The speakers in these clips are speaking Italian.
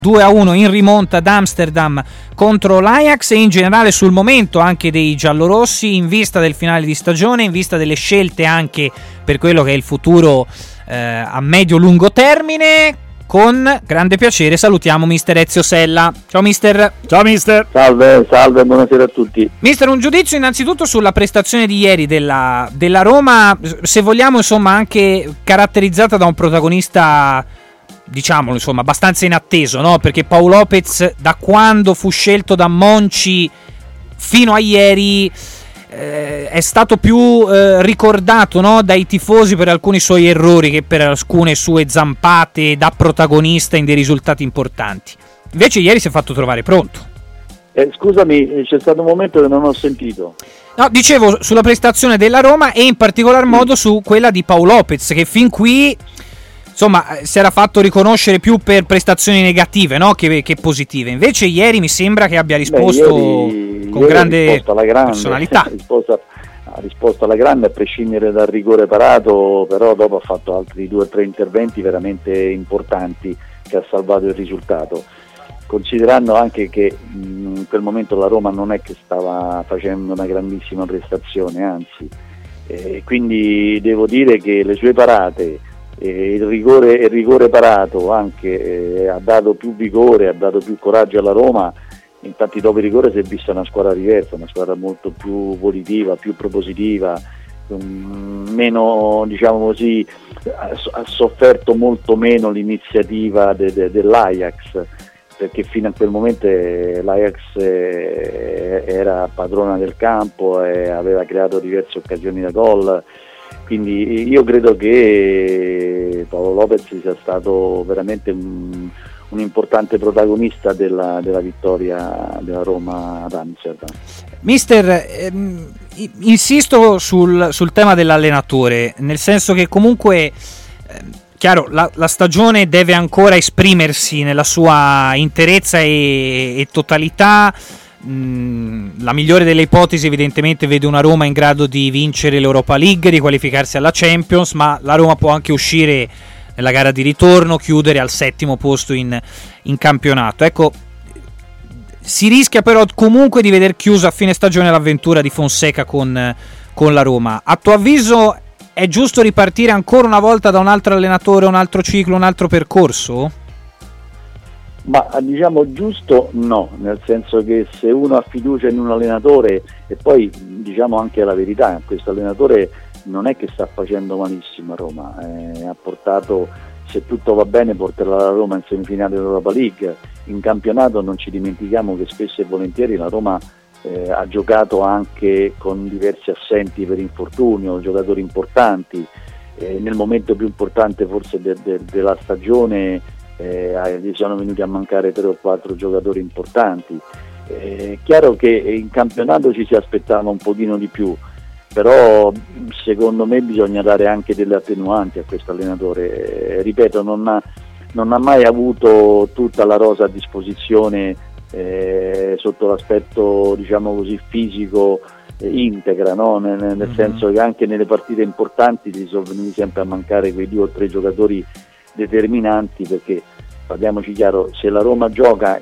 2-1 in rimonta ad Amsterdam contro l'Ajax, e in generale sul momento anche dei giallorossi in vista del finale di stagione, in vista delle scelte anche per quello che è il futuro a medio-lungo termine. Con grande piacere salutiamo mister Ezio Sella. Ciao mister. Ciao mister. Salve, buonasera a tutti. Mister, un giudizio innanzitutto sulla prestazione di ieri della Roma, se vogliamo insomma anche caratterizzata da un protagonista, diciamolo insomma, abbastanza inatteso, no? Perché Pau Lopez, da quando fu scelto da Monchi fino a ieri, è stato più ricordato, no? Dai tifosi per alcuni suoi errori che per alcune sue zampate da protagonista in dei risultati importanti. Invece ieri si è fatto trovare pronto. Scusami, c'è stato un momento che non ho sentito. No, dicevo sulla prestazione della Roma e in particolar modo su quella di Pau Lopez, che fin qui insomma si era fatto riconoscere più per prestazioni negative, no? che positive. Invece ieri mi sembra che abbia risposto con grande personalità. Ha risposto alla grande, a prescindere dal rigore parato, però dopo ha fatto altri 2 o 3 interventi veramente importanti che ha salvato il risultato, considerando anche che in quel momento la Roma non è che stava facendo una grandissima prestazione, anzi, quindi devo dire che le sue parate, il rigore parato anche ha dato più vigore, ha dato più coraggio alla Roma. Infatti dopo il rigore si è vista una squadra diversa, una squadra molto più volitiva, più propositiva, meno, diciamo così, ha sofferto molto meno l'iniziativa dell'Ajax, perché fino a quel momento l'Ajax era padrona del campo e aveva creato diverse occasioni da gol. Quindi io credo che Paolo Lopez sia stato veramente un importante protagonista della vittoria della Roma ad Amsterdam. Mister, insisto sul tema dell'allenatore, nel senso che comunque chiaro, la stagione deve ancora esprimersi nella sua interezza e totalità. La migliore delle ipotesi evidentemente vede una Roma in grado di vincere l'Europa League, di qualificarsi alla Champions, ma la Roma può anche uscire nella gara di ritorno, chiudere al 7° posto in campionato. Ecco, si rischia però comunque di veder chiusa a fine stagione l'avventura di Fonseca con la Roma. A tuo avviso è giusto ripartire ancora una volta da un altro allenatore, un altro ciclo, un altro percorso? Ma diciamo giusto no, nel senso che se uno ha fiducia in un allenatore, e poi diciamo anche la verità, questo allenatore non è che sta facendo malissimo a Roma, ha portato, se tutto va bene, porterà la Roma in semifinale dell'Europa League. In campionato non ci dimentichiamo che spesso e volentieri la Roma ha giocato anche con diversi assenti per infortunio, giocatori importanti, nel momento più importante forse della stagione gli sono venuti a mancare 3 o 4 giocatori importanti. Chiaro che in campionato ci si aspettava un pochino di più, però secondo me bisogna dare anche delle attenuanti a questo allenatore. Ripeto, non ha mai avuto tutta la rosa a disposizione sotto l'aspetto, diciamo così, fisico integra, no? Nel senso che anche nelle partite importanti si sono venuti sempre a mancare quei 2 o 3 giocatori determinanti, perché parliamoci chiaro, se la Roma gioca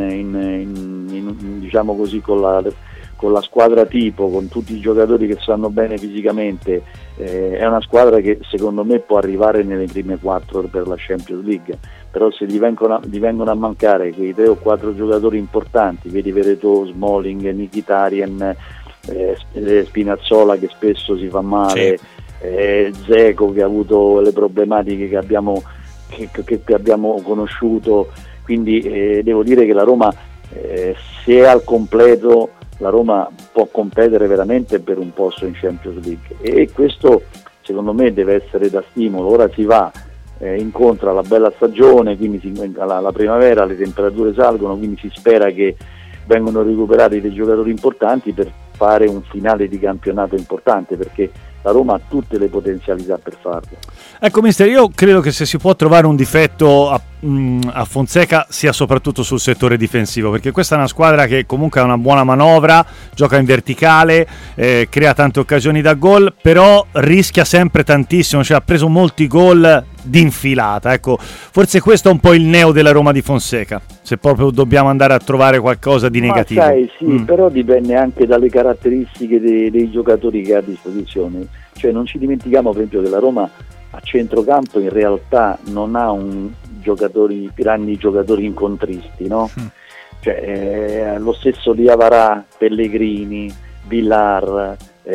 diciamo così con la squadra tipo, con tutti i giocatori che stanno bene fisicamente, è una squadra che secondo me può arrivare nelle prime 4 per la Champions League. Però se gli vengono a mancare quei 3 o 4 giocatori importanti, vedi Veretout, Smalling, Mkhitaryan, Spinazzola che spesso si fa male, Dzeko che ha avuto le problematiche che abbiamo conosciuto, quindi devo dire che la Roma, se è al completo, la Roma può competere veramente per un posto in Champions League, e questo secondo me deve essere da stimolo. Ora si va incontra la bella stagione, quindi la primavera, le temperature salgono, quindi si spera che vengano recuperati dei giocatori importanti per fare un finale di campionato importante, perché la Roma ha tutte le potenzialità per farlo. Ecco mister, io credo che se si può trovare un difetto a Fonseca sia soprattutto sul settore difensivo, perché questa è una squadra che comunque ha una buona manovra, gioca in verticale, crea tante occasioni da gol, però rischia sempre tantissimo, cioè ha preso molti gol di infilata. Ecco, forse questo è un po' il neo della Roma di Fonseca, se proprio dobbiamo andare a trovare qualcosa di negativo. Sai, sì, però dipende anche dalle caratteristiche dei giocatori che ha a disposizione. Cioè non ci dimentichiamo per esempio che la Roma a centrocampo in realtà non ha grandi giocatori incontristi, no? Cioè, lo stesso Diawara, Pellegrini, Villar,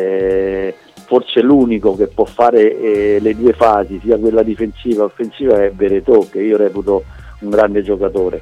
forse l'unico che può fare le due fasi, sia quella difensiva e offensiva, è Veretout, che io reputo un grande giocatore.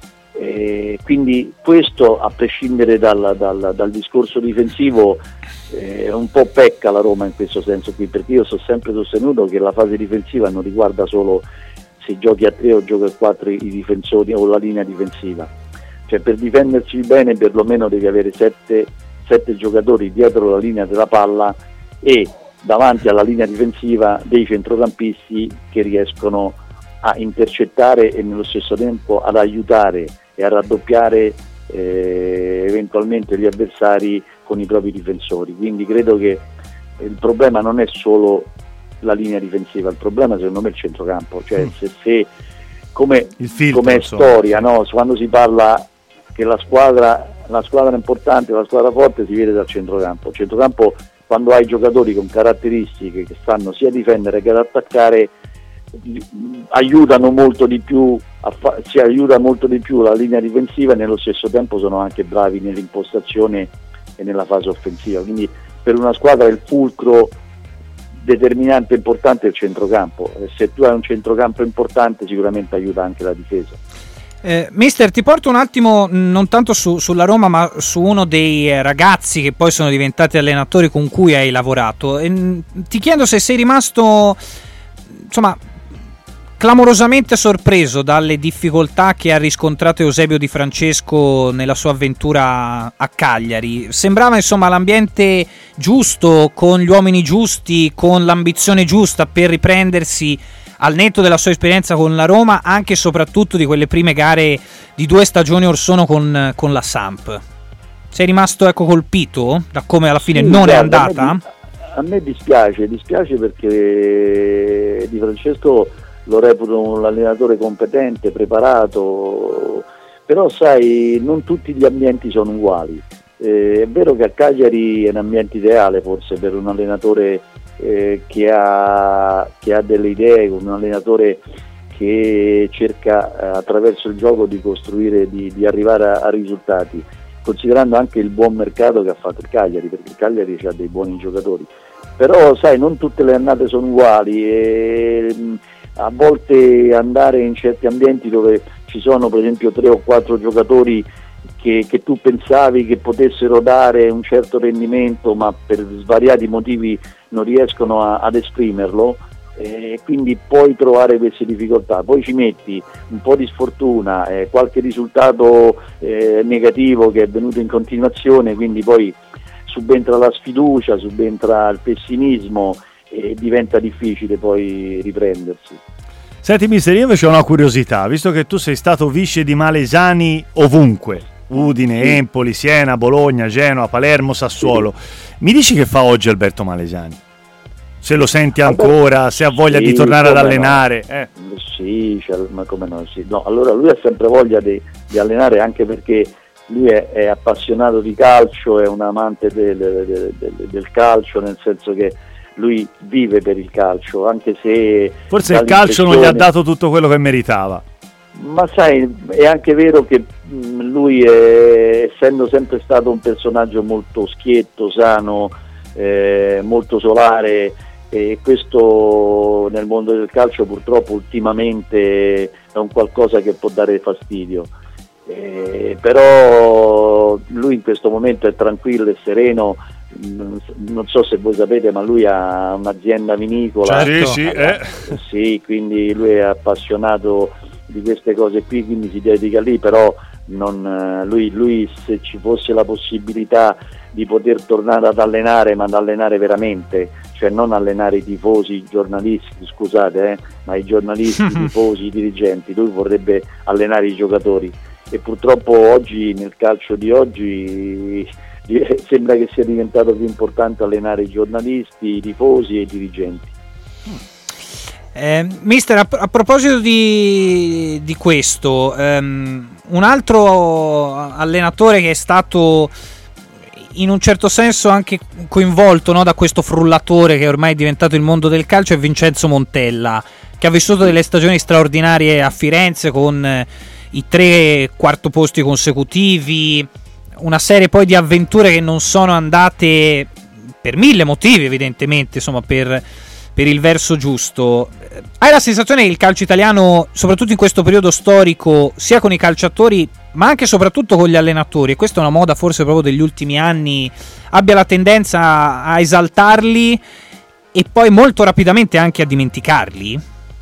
Quindi questo, a prescindere dal discorso difensivo, un po' pecca la Roma in questo senso qui, perché io ho sempre sostenuto che la fase difensiva non riguarda solo se giochi a 3 o giochi a 4 i difensori o la linea difensiva. Cioè, per difendersi bene perlomeno devi avere 7 giocatori dietro la linea della palla e davanti alla linea difensiva dei centrocampisti che riescono a intercettare e nello stesso tempo ad aiutare e a raddoppiare eventualmente gli avversari con i propri difensori. Quindi credo che il problema non è solo la linea difensiva, il problema secondo me è il centrocampo. Cioè se come è storia, no? Quando si parla che la squadra importante, la squadra forte si vede dal centrocampo. Il centrocampo, quando hai giocatori con caratteristiche che sanno sia difendere che ad attaccare, aiutano molto di più si aiuta molto di più la linea difensiva e nello stesso tempo sono anche bravi nell'impostazione e nella fase offensiva. Quindi per una squadra il fulcro determinante e importante è il centrocampo. Se tu hai un centrocampo importante sicuramente aiuta anche la difesa. Mister, ti porto un attimo non tanto sulla Roma ma su uno dei ragazzi che poi sono diventati allenatori con cui hai lavorato. Ti chiedo se sei rimasto clamorosamente sorpreso dalle difficoltà che ha riscontrato Eusebio Di Francesco nella sua avventura a Cagliari. Sembrava l'ambiente giusto, con gli uomini giusti, con l'ambizione giusta per riprendersi al netto della sua esperienza con la Roma, anche e soprattutto di quelle prime gare di 2 stagioni or sono con la Samp. Sei rimasto colpito da come alla fine non è andata? A me dispiace perché Di Francesco lo reputo un allenatore competente, preparato, però sai, non tutti gli ambienti sono uguali. È vero che a Cagliari è un ambiente ideale forse per un allenatore che ha delle idee, un allenatore che cerca attraverso il gioco di costruire, di arrivare a risultati, considerando anche il buon mercato che ha fatto il Cagliari, perché il Cagliari ha dei buoni giocatori. Però sai, non tutte le annate sono uguali e a volte andare in certi ambienti dove ci sono per esempio 3 o 4 giocatori che tu pensavi che potessero dare un certo rendimento ma per svariati motivi non riescono ad esprimerlo, quindi puoi trovare queste difficoltà. Poi ci metti un po' di sfortuna, qualche risultato negativo che è venuto in continuazione, quindi poi subentra la sfiducia, subentra il pessimismo e diventa difficile poi riprendersi. Senti mister, io invece ho una curiosità, visto che tu sei stato vice di Malesani ovunque, Udine, Empoli, Siena, Bologna, Genoa, Palermo, Sassuolo, mi dici che fa oggi Alberto Malesani? Se lo senti ancora, se ha voglia di tornare ad allenare? No. Sì, ma come no? Sì. No, allora lui ha sempre voglia di allenare, anche perché lui è appassionato di calcio, è un amante del calcio, nel senso che lui vive per il calcio, anche se forse il calcio non gli ha dato tutto quello che meritava. Ma sai, è anche vero che lui essendo sempre stato un personaggio molto schietto, sano, molto solare, e questo nel mondo del calcio purtroppo ultimamente è un qualcosa che può dare fastidio. Però lui in questo momento è tranquillo e sereno. Non so se voi sapete, ma lui ha un'azienda vinicola. Certo. Sì, quindi lui è appassionato di queste cose qui, quindi si dedica lì, però lui se ci fosse la possibilità di poter tornare ad allenare, ma ad allenare veramente, cioè non allenare i tifosi, i giornalisti, scusate, ma i giornalisti, i tifosi, i dirigenti, lui vorrebbe allenare i giocatori, e purtroppo oggi, nel calcio di oggi, sembra che sia diventato più importante allenare i giornalisti, i tifosi e i dirigenti. Mister, a proposito di questo, un altro allenatore che è stato in un certo senso anche coinvolto, no, da questo frullatore che ormai è diventato il mondo del calcio è Vincenzo Montella, che ha vissuto delle stagioni straordinarie a Firenze con i 3 quarto posti consecutivi, una serie poi di avventure che non sono andate per 1000 motivi, evidentemente, insomma, per il verso giusto. Hai la sensazione che il calcio italiano, soprattutto in questo periodo storico, sia con i calciatori ma anche e soprattutto con gli allenatori, e questa è una moda forse proprio degli ultimi anni, abbia la tendenza a esaltarli e poi molto rapidamente anche a dimenticarli?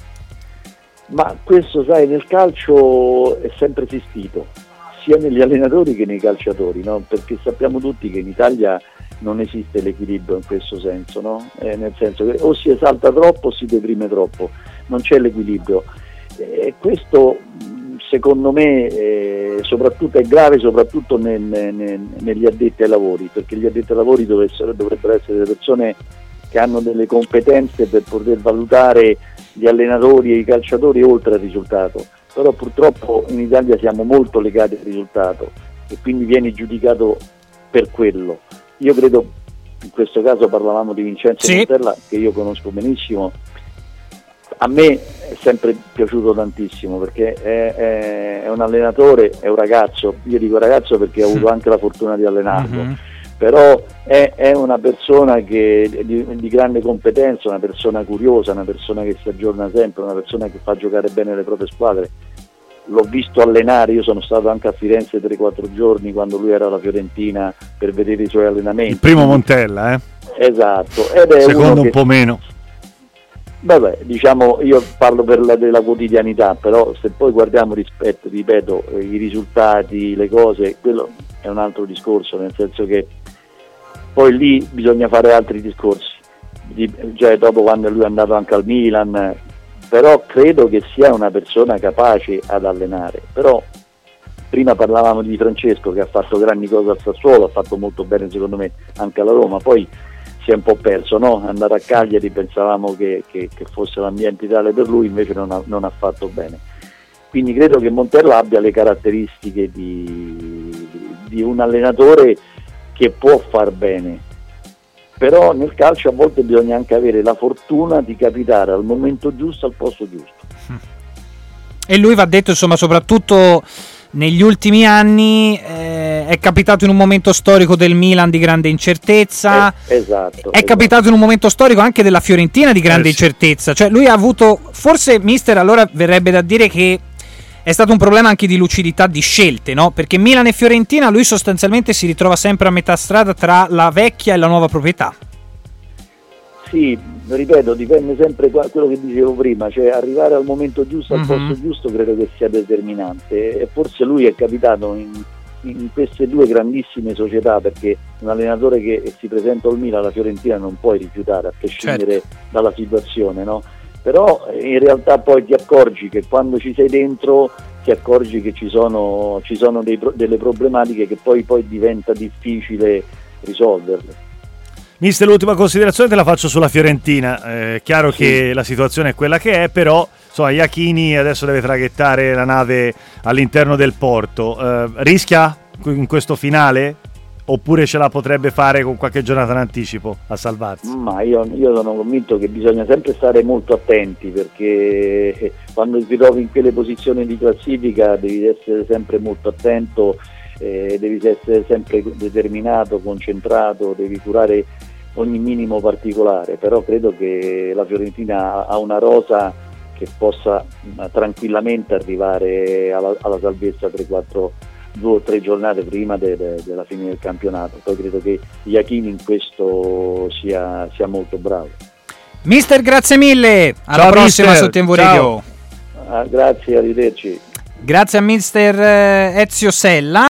Ma questo, sai, nel calcio è sempre esistito, sia negli allenatori che nei calciatori, no? Perché sappiamo tutti che in Italia non esiste l'equilibrio in questo senso, no? Nel senso che o si esalta troppo o si deprime troppo, non c'è l'equilibrio, e questo secondo me soprattutto è grave, soprattutto negli addetti ai lavori, perché gli addetti ai lavori dovrebbero essere delle persone che hanno delle competenze per poter valutare gli allenatori e i calciatori oltre al risultato, però purtroppo in Italia siamo molto legati al risultato e quindi viene giudicato per quello. Io credo, in questo caso parlavamo di Vincenzo Montella, che io conosco benissimo, a me è sempre piaciuto tantissimo perché è un allenatore, è un ragazzo, io dico ragazzo perché ho avuto anche la fortuna di allenarlo, però è una persona che di grande competenza, una persona curiosa, una persona che si aggiorna sempre, una persona che fa giocare bene le proprie squadre. L'ho visto allenare, io sono stato anche a Firenze 3-4 giorni quando lui era alla Fiorentina per vedere i suoi allenamenti. Il primo Montella, Esatto. Ed è secondo un po' meno. Vabbè, diciamo, io parlo della quotidianità, però se poi guardiamo ripeto, i risultati, le cose, quello è un altro discorso, nel senso che poi lì bisogna fare altri discorsi, cioè dopo quando lui è andato anche al Milan, però credo che sia una persona capace ad allenare. Però prima parlavamo di Francesco che ha fatto grandi cose al Sassuolo, ha fatto molto bene secondo me anche alla Roma, poi si è un po' perso, no? Andare a Cagliari pensavamo che fosse l'ambiente ideale per lui, invece non ha fatto bene. Quindi credo che Montella abbia le caratteristiche di un allenatore che può far bene, però nel calcio a volte bisogna anche avere la fortuna di capitare al momento giusto, al posto giusto. E lui, va detto, insomma, soprattutto negli ultimi anni è capitato in un momento storico del Milan di grande incertezza, esatto. Capitato in un momento storico anche della Fiorentina di grande incertezza, cioè lui ha avuto, forse mister, allora verrebbe da dire che è stato un problema anche di lucidità di scelte, no? Perché Milan e Fiorentina lui sostanzialmente si ritrova sempre a metà strada tra la vecchia e la nuova proprietà. Sì, ripeto, dipende sempre quello che dicevo prima, cioè arrivare al momento giusto, al posto giusto, credo che sia determinante, e forse lui è capitato in queste due grandissime società, perché un allenatore che si presenta al Milan, alla Fiorentina, non puoi rifiutare a prescindere dalla situazione, no? Però in realtà poi ti accorgi che quando ci sei dentro ti accorgi che ci sono delle problematiche che poi diventa difficile risolverle. Mister, l'ultima considerazione te la faccio sulla Fiorentina. È chiaro che la situazione è quella che è, però insomma, Iachini adesso deve traghettare la nave all'interno del porto. Rischia in questo finale? Oppure ce la potrebbe fare con qualche giornata in anticipo a salvarsi? Ma io sono convinto che bisogna sempre stare molto attenti, perché quando ti trovi in quelle posizioni di classifica devi essere sempre molto attento, devi essere sempre determinato, concentrato, devi curare ogni minimo particolare, però credo che la Fiorentina ha una rosa che possa tranquillamente arrivare alla salvezza 2 o 3 giornate prima della fine del campionato. Poi credo che Iachini in questo sia molto bravo. Mister, grazie mille, alla prossima su Tempo Radio. Grazie, arrivederci. Grazie a mister Ezio Sella.